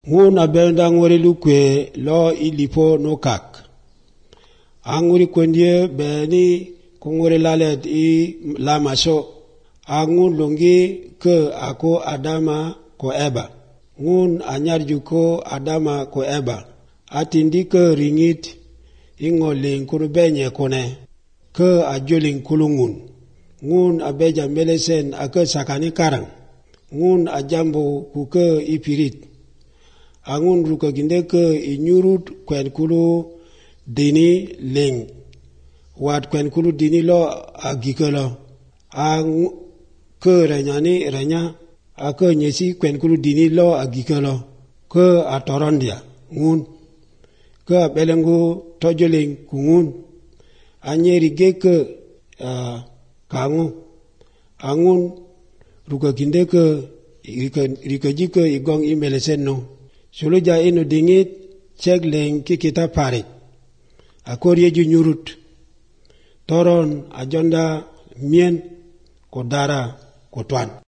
ngun abenda ngore lukwe lo ilipo no kak anguri kwendie beni kungore lalet i lamasho angun longi ke ako Adama ko Eba ngun anyar juko Adama ko Eba atindi ke ringit ingoling kurubenye kone ke ajoling kulungun ngun abeja melesen ake sakani karang ngun ajambo kuke ipirit angun ruka ginde ke inyurut kwen kulu dini ling wat kwen kulu dini lo agikelo ang ke renyani renya ake nyesi kwen kulu dini lo agikelo ke atorondia ngun ke belengu tojoling kungun anyeri geke kangu angun ruka ginde ke rika jike igong imelesen no suluja inu dingit cek leng ki kita parit akor yeju nyurut toron ajonda mien kodara kotwan